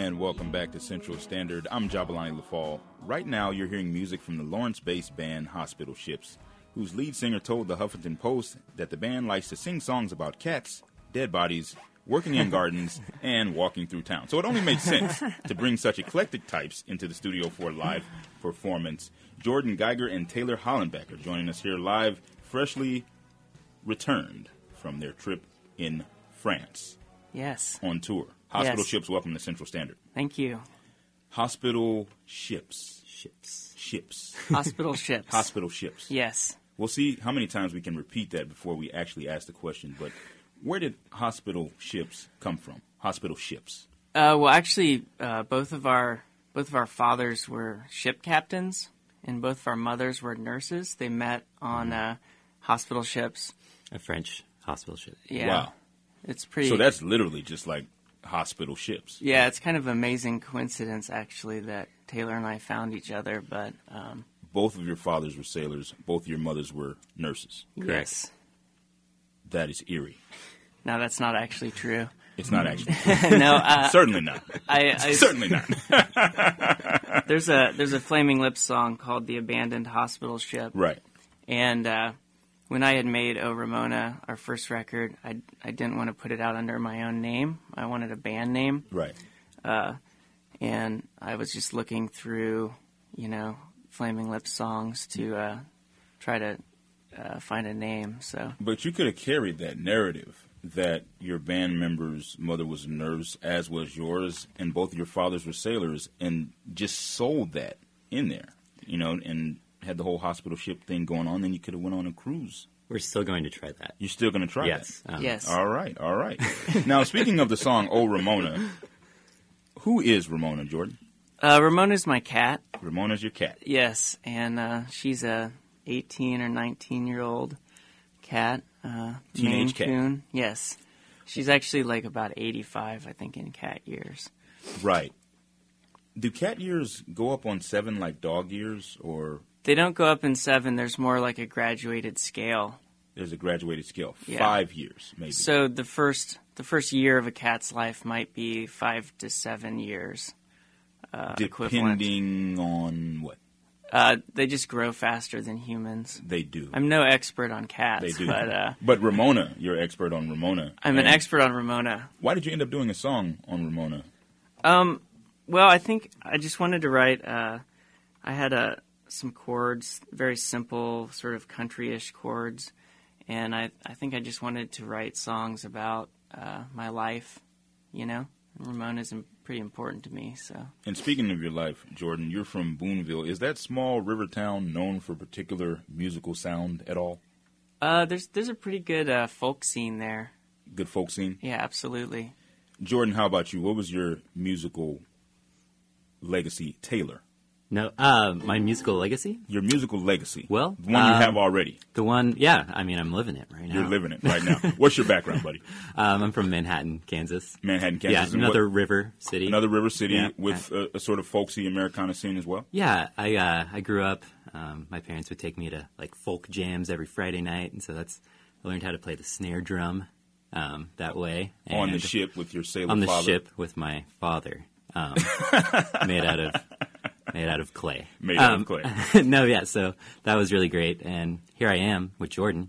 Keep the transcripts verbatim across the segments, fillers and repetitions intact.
And welcome back to Central Standard. I'm Jabalani LaFall. Right now, you're hearing music from the Lawrence-based band Hospital Ships, whose lead singer told the Huffington Post that the band likes to sing songs about cats, dead bodies, working in gardens, and walking through town. So it only makes sense to bring such eclectic types into the studio for a live performance. Jordan Geiger and Taylor Hollenbeck are joining us here live, freshly returned from their trip in France. Yes. On tour. Hospital Yes. Ships, welcome to Central Standard. Thank you. Hospital Ships. Ships. Ships. Hospital Ships. Hospital Ships. Yes. We'll see how many times we can repeat that before we actually ask the question. But where did Hospital Ships come from? Hospital Ships. Uh, well, actually, uh, both of our both of our fathers were ship captains, and both of our mothers were nurses. They met on uh, hospital ships. A French hospital ship. Yeah. Wow. It's pretty. So that's literally just like hospital ships. Yeah, it's kind of amazing coincidence, actually, that Taylor and I found each other. But um, Both of your fathers were sailors. Both of your mothers were nurses. yes. That is eerie. No, that's not actually true. It's not actually. no, uh, Certainly not. I, I Certainly not. there's a there's a Flaming Lips song called "The Abandoned Hospital Ship." Right. And uh, when I had made O Ramona, our first record, I, I didn't want to put it out under my own name. I wanted a band name. Right. Uh, and I was just looking through, you know, Flaming Lips songs to uh, try to uh, find a name. So, But you could have carried that narrative that your band member's mother was a nurse, as was yours, and both of your fathers were sailors, and just sold that in there, you know, and had the whole hospital ship thing going on. Then you could have went on a cruise. We're still going to try that. You're still going to try Yes. that? Um, yes. All right, all right. Now, speaking of the song "Oh Ramona," who is Ramona, Jordan? Uh, Ramona's my cat. Ramona's your cat. Yes. And uh, she's a eighteen or nineteen year old cat. Uh, Teenage Maine cat. Coon. Yes. She's actually like about eighty-five, I think, in cat years. Right. Do cat years go up on seven like dog years, or They don't go up in seven. There's more like a graduated scale. there's a graduated scale? Yeah. Five years, maybe. So the first the first year of a cat's life might be five to seven years. Uh, equivalent. Depending on what Uh, they just grow faster than humans. they do. I'm no expert on cats, They do. but uh, But Ramona, you're an expert on Ramona. I'm an And expert on Ramona. Why did you end up doing a song on Ramona? Um, well, I think I just wanted to write. Uh, I had uh, some chords, very simple, sort of country-ish chords, and I I think I just wanted to write songs about uh, my life. You know, Ramona's im- pretty important to me. So And speaking of your life, Jordan, you're from Boonville. Is that small river town known for particular musical sound at all? uh, there's there's a pretty good uh, folk scene there. Good folk scene? Yeah, absolutely. Jordan, how about you? What was your musical legacy, Taylor? No, uh, my musical legacy? Your musical legacy. Well, the one you um, have already. The one, yeah, I mean, I'm living it right now. You're living it right now. What's your background, buddy? Um, I'm from Manhattan, Kansas. Manhattan, Kansas. Yeah, and another what- river city. another river city Yeah. with a, a sort of folksy Americana scene as well. Yeah, I uh, I grew up. Um, my parents would take me to like folk jams every Friday night, and so that's I learned how to play the snare drum um, that way. On the And ship with your sailor on the father. ship with my father, um, made out of made out of clay. Made out of Um, clay. No, yeah, so that was really great, and here I am with Jordan,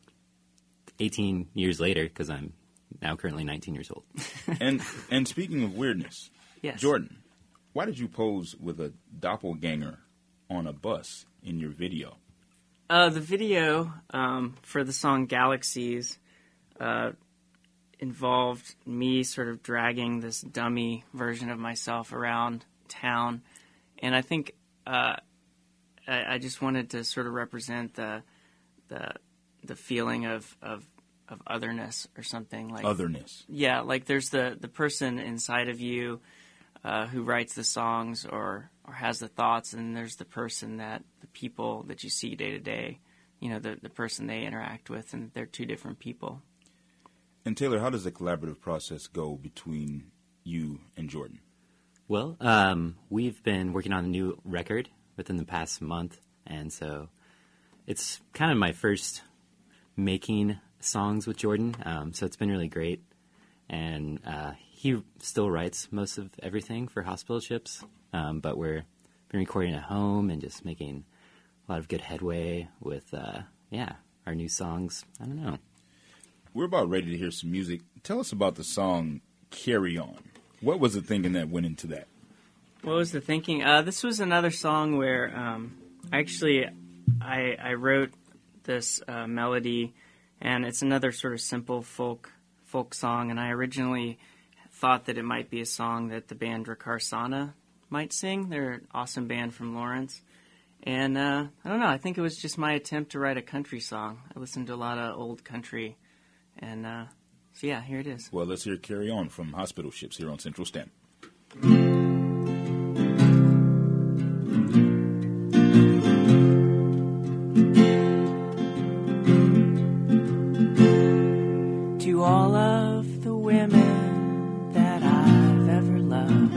eighteen years later, because I'm now currently nineteen years old. And and speaking of weirdness, Yes, Jordan, why did you pose with a doppelganger on a bus in your video? Uh, the video um, for the song Galaxies uh, involved me sort of dragging this dummy version of myself around town. And I think uh, I, I just wanted to sort of represent the the, the feeling of, of, of otherness or something. like Otherness. Yeah, like there's the, the person inside of you uh, who writes the songs or, or has the thoughts, and there's the person that the people that you see day to day, you know, the, the person they interact with, and they're two different people. And Taylor, how does the collaborative process go between you and Jordan? Well, um, we've been working on a new record within the past month, and so it's kind of my first making songs with Jordan, um, so it's been really great. and uh, he still writes most of everything for Hospital Ships, um, but we're been recording at home and just making a lot of good headway with, uh, yeah, our new songs. I don't know. We're about ready to hear some music. Tell us about the song Carry On. What was the thinking that went into that? What was the thinking? Uh, this was another song where um, actually I, I wrote this uh, melody, and it's another sort of simple folk folk song, and I originally thought that it might be a song that the band Rakarsana might sing. They're an awesome band from Lawrence. And uh, I don't know, I think it was just my attempt to write a country song. I listened to a lot of old country, and uh, so yeah, here it is. Well, let's hear Carry On from Hospital Ships here on Central Standard. To all of the women that I've ever loved,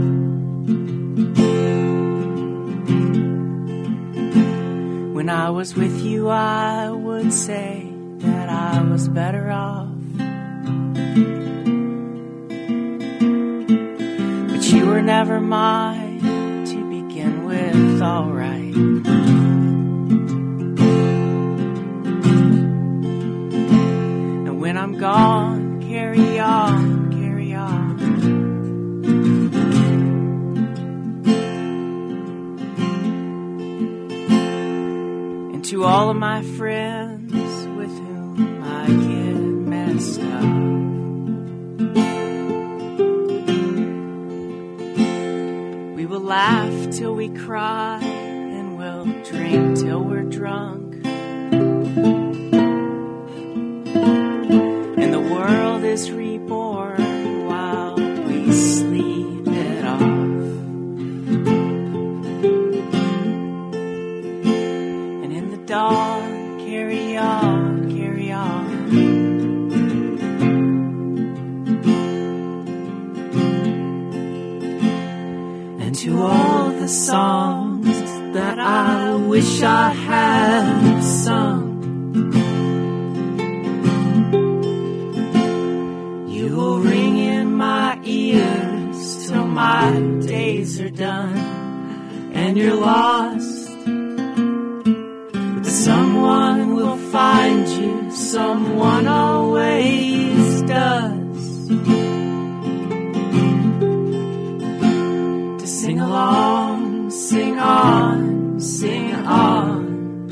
when I was with you, I would say that I was better off. But you were never mine to begin with, alright. And when I'm gone, carry on, carry on. And to all of my friends with whom I get messed up, we will laugh till we cry, and we'll drink till we're drunk. And the world is reborn while we sleep it off. And in the dawn, carry on, carry on. And to all the songs that I wish I had sung, you will ring in my ears till my days are done, and you're lost. But someone will find you, someone always does, to sing along, sing on, sing on.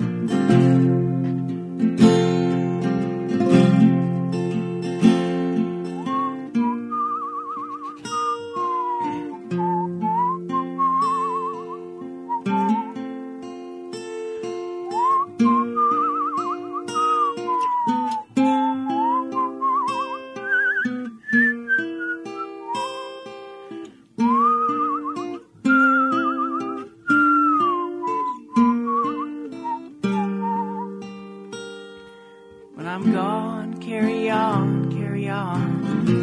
When I'm gone, carry on, carry on.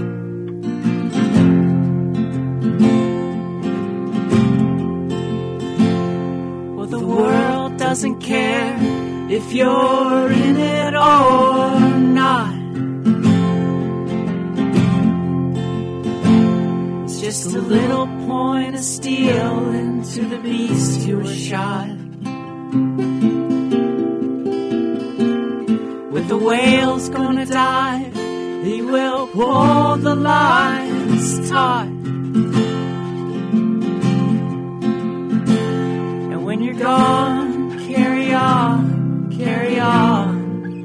Well, the world doesn't care if you're in it or not. It's just a little point of steel into the beast you were shot. With the whales gonna dive, he will pull the lines taut. And when you're gone, carry on, carry on.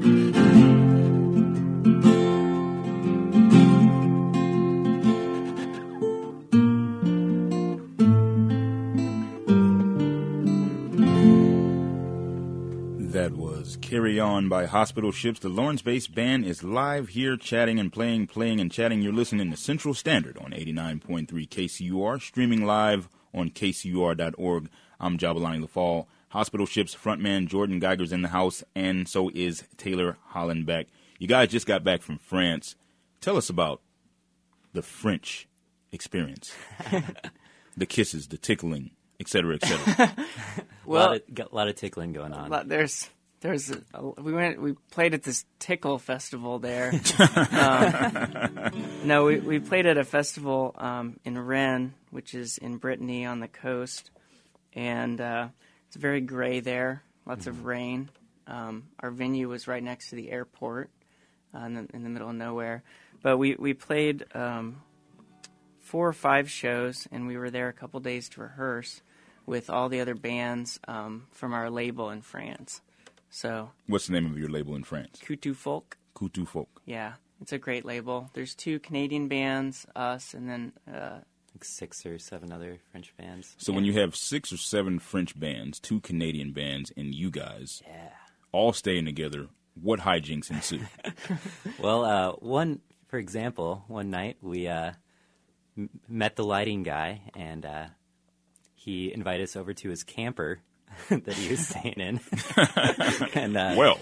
That was Carry On by Hospital Ships. The Lawrence-based band is live here chatting and playing, playing and chatting. You're listening to Central Standard on eighty-nine point three K C U R, streaming live on K C U R dot org. I'm Jabulani LaFall. Hospital Ships frontman Jordan Geiger's in the house, and so is Taylor Hollenbeck. You guys just got back from France. Tell us about the French experience. The kisses, the tickling, et cetera, et cetera. Well, a lot, of, got a lot of tickling going on. There's There's a, we went we played at this Tickle festival there. um, no, we we played at a festival um, in Rennes, which is in Brittany on the coast, and uh, it's very gray there. Lots mm-hmm. of rain. Um, our venue was right next to the airport, uh, in, the, in the middle of nowhere. But we we played um, four or five shows, and we were there a couple days to rehearse with all the other bands um, from our label in France. So, what's the name of your label in France? Coutu Folk. Coutu Folk. Yeah, it's a great label. There's two Canadian bands, us, and then uh, like six or seven other French bands. So yeah. When you have six or seven French bands, two Canadian bands, and you guys yeah. all staying together, what hijinks ensue? Well, uh, one for example, one night we uh, m- met the lighting guy, and uh, he invited us over to his camper that he was staying in. and uh, well,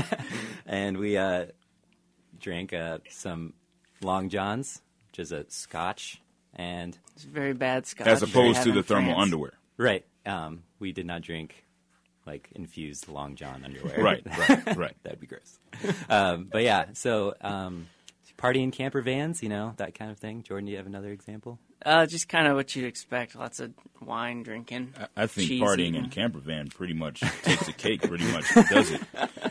and we uh, drank uh, some Long Johns, which is a Scotch, and it's very bad Scotch. As opposed to the thermal France. underwear, right? Um, we did not drink like infused Long John underwear. right, right, right. That'd be gross. um, but yeah, so um, partying camper vans, you know, that kind of thing. Jordan, do you have another example? Uh, just kind of what you'd expect. Lots of wine drinking. I, I think cheese partying eating. in camper van pretty much takes the cake, pretty much does it.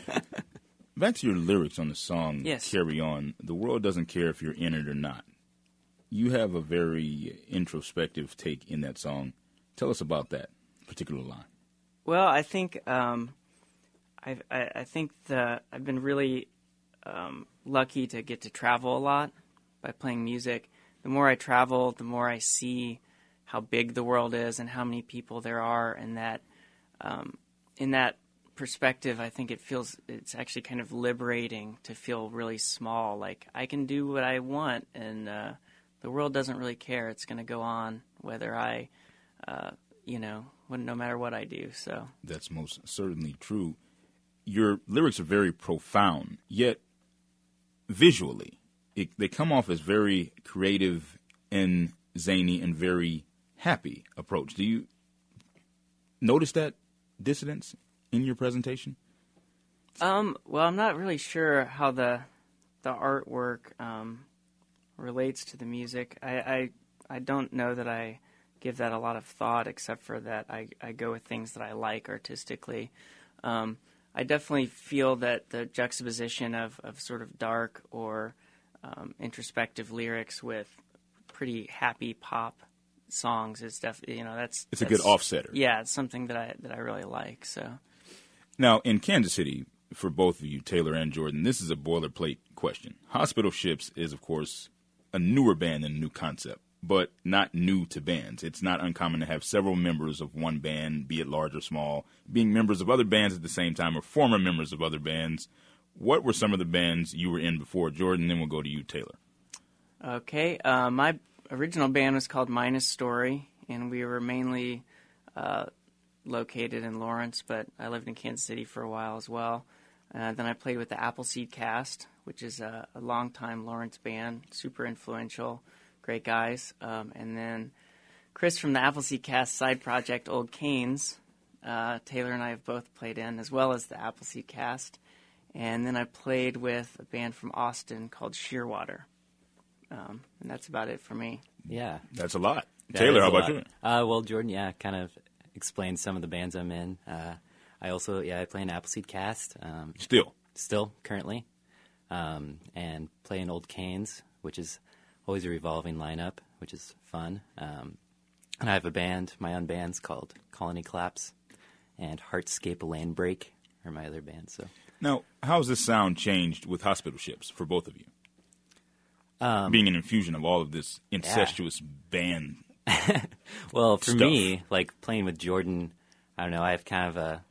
Back to your lyrics on the song, yes. Carry On. The world doesn't care if you're in it or not. You have a very introspective take in that song. Tell us about that particular line. Well, I think um, I, I, I think the I've been really um, lucky to get to travel a lot by playing music. The more I travel, the more I see how big the world is and how many people there are, and that um, in that perspective, I think it feels it's actually kind of liberating to feel really small. Like I can do what I want, and uh, the world doesn't really care. It's going to go on whether I, uh, you know, when, no matter what I do. So that's most certainly true. Your lyrics are very profound, yet visually, It, they come off as very creative and zany and very happy approach. Do you notice that dissonance in your presentation? Um, well, I'm not really sure how the the artwork um, relates to the music. I, I I don't know that I give that a lot of thought, except for that I, I go with things that I like artistically. Um, I definitely feel that the juxtaposition of, of sort of dark or Um, introspective lyrics with pretty happy pop songs is definitely, you know, that's it's that's, a good offsetter. Yeah, it's something that I that I really like. So now in Kansas City, for both of you, Taylor and Jordan, this is a boilerplate question. Hospital Ships is, of course, a newer band and a new concept, but not new to bands. It's not uncommon to have several members of one band, be it large or small, being members of other bands at the same time or former members of other bands. What were some of the bands you were in before, Jordan? Then we'll go to you, Taylor. Okay. Uh, my original band was called Minus Story, and we were mainly uh, located in Lawrence, but I lived in Kansas City for a while as well. Uh, then I played with the Appleseed Cast, which is a, a longtime Lawrence band, super influential, great guys. Um, and then Chris from the Appleseed Cast side project, Old Canes, uh, Taylor and I have both played in, as well as the Appleseed Cast. And then I played with a band from Austin called Shearwater. Um, and that's about it for me. Yeah. That's a lot. That Taylor, how about lot. you? Uh, well, Jordan, yeah, kind of explained some of the bands I'm in. Uh, I also, yeah, I play in Appleseed Cast. Um, Still? Still, currently. Um, and play in Old Canes, which is always a revolving lineup, which is fun. Um, and I have a band, my own band's called Colony Collapse, and Heartscape Land Break are my other bands, so... Now, how has this sound changed with Hospital Ships for both of you? Um, Being an infusion of all of this incestuous yeah. band Well, for stuff. me, like playing with Jordan, I don't know, I have kind of a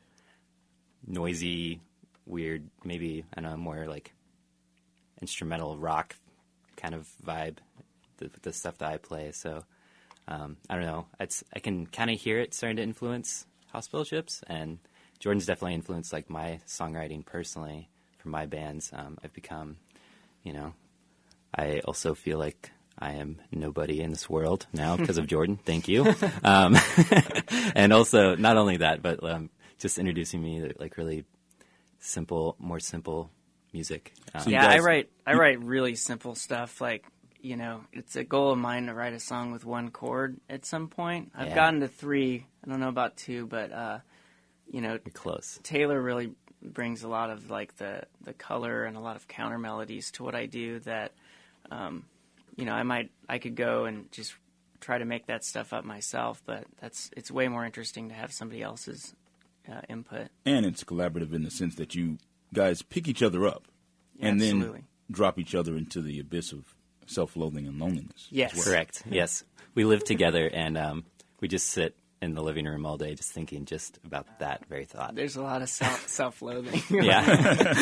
noisy, weird, maybe, I don't know, more like instrumental rock kind of vibe, the, the stuff that I play. So, um, I don't know, it's I can kind of hear it starting to influence Hospital Ships, and Jordan's definitely influenced like my songwriting personally for my bands. Um, I've become, you know, I also feel like I am nobody in this world now because of Jordan. Thank you. Um, and also, not only that, but um, just introducing me to like really simple, more simple music. Um, So you Yeah, I guys- write I write really simple stuff. Like, you know, it's a goal of mine to write a song with one chord at some point. I've Yeah. gotten to three. I don't know about two, but uh, you know, You're close. Taylor really brings a lot of like the the color and a lot of counter melodies to what I do. That, um, you know, I might I could go and just try to make that stuff up myself, but that's it's way more interesting to have somebody else's uh, input. And it's collaborative in the sense that you guys pick each other up and Absolutely. then drop each other into the abyss of self-loathing and loneliness. Yes. as well. Correct. Yes. We live together, and um, we just sit in the living room all day just thinking just about that very thought. There's a lot of self self-loathing. Yeah.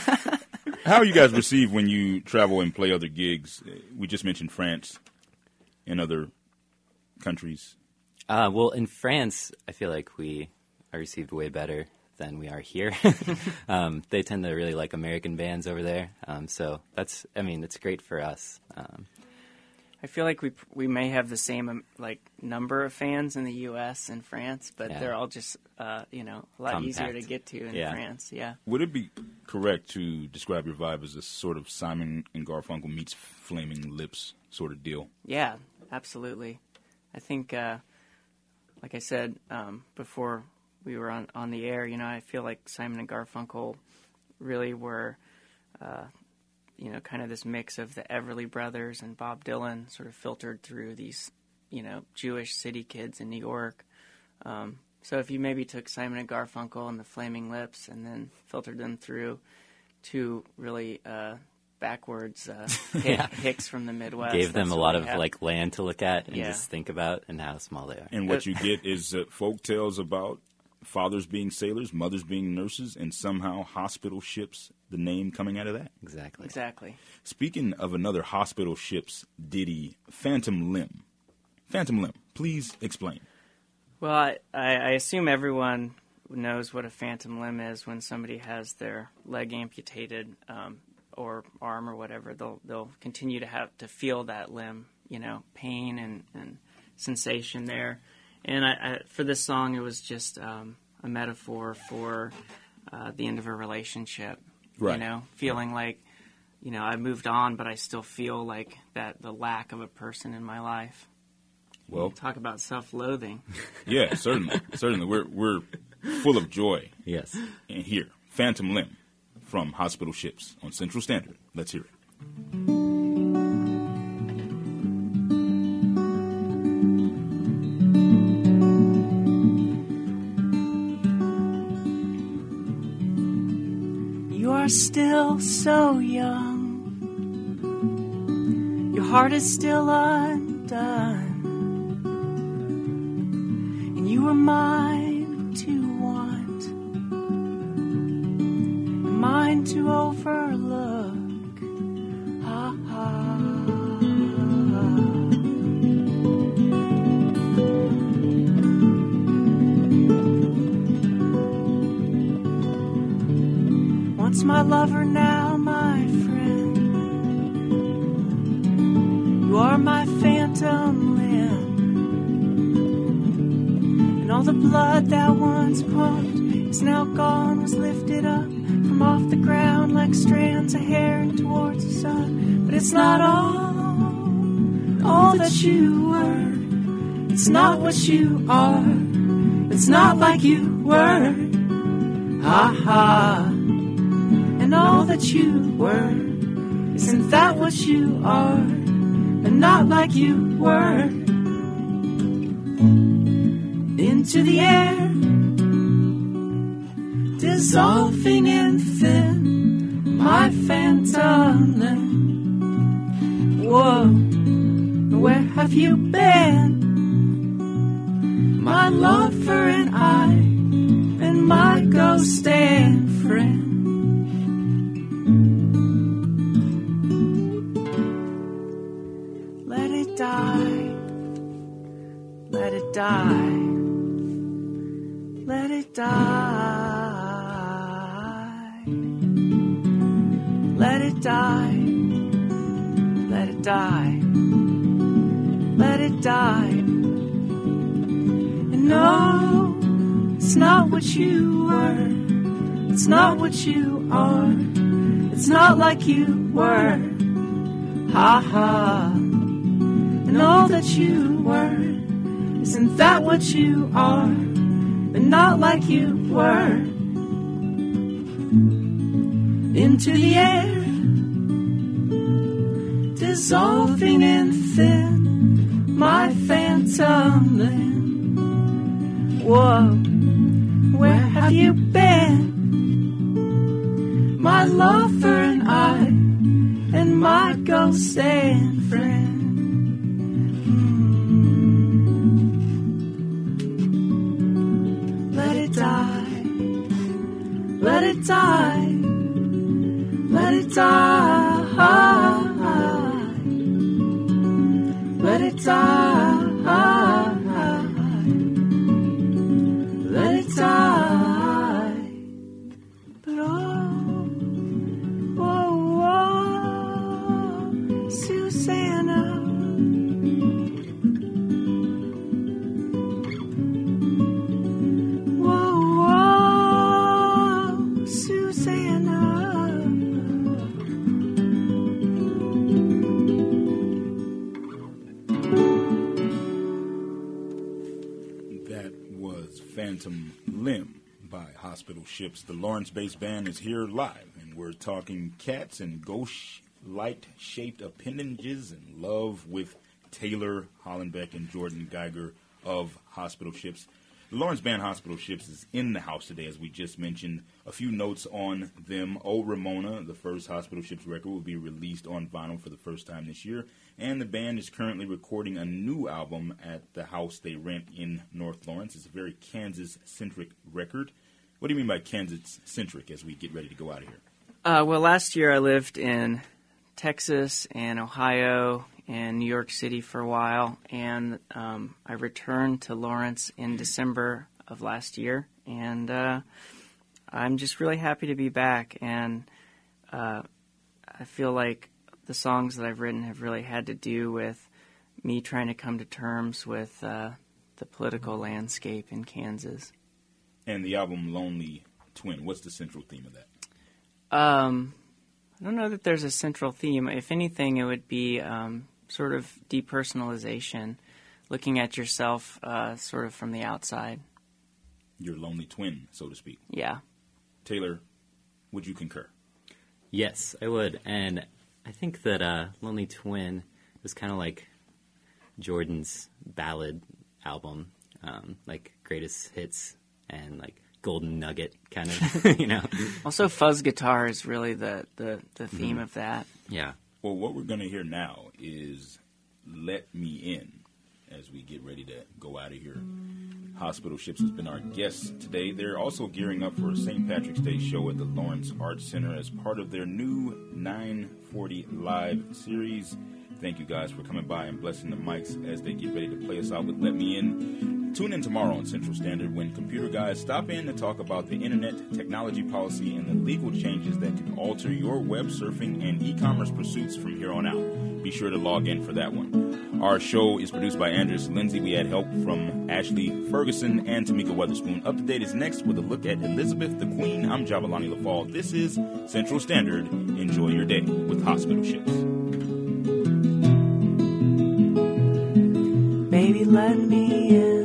How are you guys received when you travel and play other gigs? We just mentioned France and other countries. Uh, well, in France, I feel like we are received way better than we are here. um, they tend to really like American bands over there. Um, so that's, I mean, it's great for us. Um, I feel like we we may have the same um, like number of fans in the U S and France, but Yeah. they're all just uh, you know a lot easier to Compact. get to in Yeah. France. Yeah, Would it be correct to describe your vibe as a sort of Simon and Garfunkel meets Flaming Lips sort of deal? yeah, absolutely. I think, uh, like I said um, before we were on on the air, you know, I feel like Simon and Garfunkel really were. Uh, you know, kind of this mix of the Everly Brothers and Bob Dylan sort of filtered through these, you know, Jewish city kids in New York. Um, so if you maybe took Simon and Garfunkel and the Flaming Lips and then filtered them through two really uh, backwards uh, hick, hicks from the Midwest. gave them that's a what lot we of have. like land to look at and Yeah. just think about and how small they are. And what you get is uh, folk tales about fathers being sailors, mothers being nurses, and somehow hospital ships, the name coming out of that. Exactly. Exactly. Speaking of another hospital ships ditty, Phantom Limb. Phantom Limb, please explain. Well, I, I I assume everyone knows what a phantom limb is when somebody has their leg amputated um, or arm or whatever. They'll they'll continue to have to feel that limb, you know, pain and, and sensation there. And I, I, for this song, it was just um, a metaphor for uh, the end of a relationship. Right. You know, feeling like, you know, I moved on, but I still feel like that the lack of a person in my life. Well, Talk about self-loathing. yeah, certainly, certainly. We're we're full of joy Yes. in here. Phantom Limb from Hospital Ships on Central Standard. Let's hear it. You are still so young. Your heart is still undone. And you are mine to want, and mine to overlook. Ha ha. Once my lover, now my friend. You are my phantom limb. And all the blood that once pumped is now gone, was lifted up from off the ground like strands of hair and towards the sun. But it's not all, all that you were. It's not what you are. It's not like you were. Ha ha. And all that you were, isn't that what you are? But not like you were. Into the air, dissolving in thin, my phantom limb. Whoa, where have you been? My lover and I, and my ghost and friend. Let it die. Let it die. Let it die. Let it die. Let it die. Let it die. And no, it's not what you were. It's not what you are. It's not like you were. Ha ha. And all that you were. Isn't that what you are? But not like you were. Into the air, dissolving in thin, my phantom land. Whoa, where have you been? My lover and I, and my ghost and friend. Let it die, let it die, let it die, let it die, let it die. But oh, oh, oh, Susanna. Phantom Limb by Hospital Ships. The Lawrence-based band is here live, and we're talking cats and ghost light-shaped appendages and love with Taylor Hollenbeck and Jordan Geiger of Hospital Ships. The Lawrence band Hospital Ships is in the house today, as we just mentioned. A few notes on them. Oh, Ramona, the first Hospital Ships record, will be released on vinyl for the first time this year. And the band is currently recording a new album at the house they rent in North Lawrence. It's a very Kansas-centric record. What do you mean by Kansas-centric as we get ready to go out of here? Uh, well, last year I lived in Texas and Ohio and New York City for a while, and um, I returned to Lawrence in December of last year, and uh, I'm just really happy to be back, and uh, I feel like the songs that I've written have really had to do with me trying to come to terms with uh, the political landscape in Kansas. And the album Lonely Twin, what's the central theme of that? Um, I don't know that there's a central theme. If anything, it would be um, sort of depersonalization, looking at yourself uh, sort of from the outside. Your lonely twin, so to speak. Yeah. Taylor, would you concur? Yes, I would. And I think that uh, Lonely Twin was kind of like Jordan's ballad album, um, like greatest hits and like golden nugget kind of, you know. Also, fuzz guitar is really the, the, the theme mm-hmm. of that. Yeah. Well, what we're going to hear now is Let Me In as we get ready to go out of here. Hospital Ships has been our guest today. They're also gearing up for a Saint Patrick's Day show at the Lawrence Arts Center as part of their new nine forty Live series. Thank you guys for coming by and blessing the mics as they get ready to play us out with Let Me In. Tune in tomorrow on Central Standard when computer guys stop in to talk about the internet, technology policy, and the legal changes that could alter your web surfing and e-commerce pursuits from here on out. Be sure to log in for that one. Our show is produced by Andreas Lindsay. We had help from Ashley Ferguson and Tamika Weatherspoon. Up to Date is next with a look at Elizabeth the Queen. I'm Jabalani LaFall. This is Central Standard. Enjoy your day with Hospital Ships. Baby, let me in.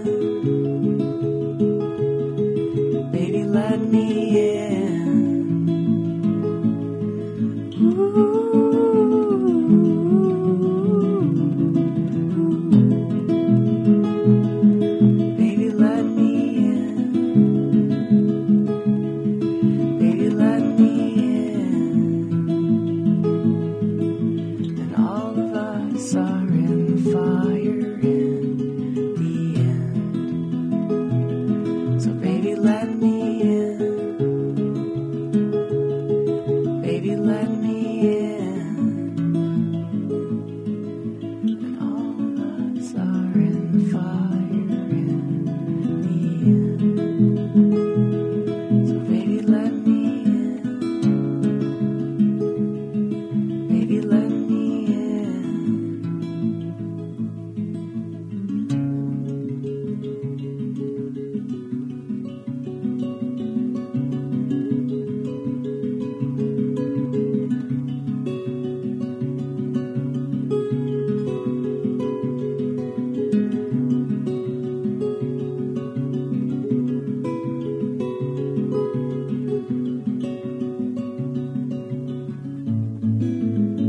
Baby, let me in. Ooh. Baby, let me in. Baby, let me in. And all of us are in fire in the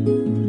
you.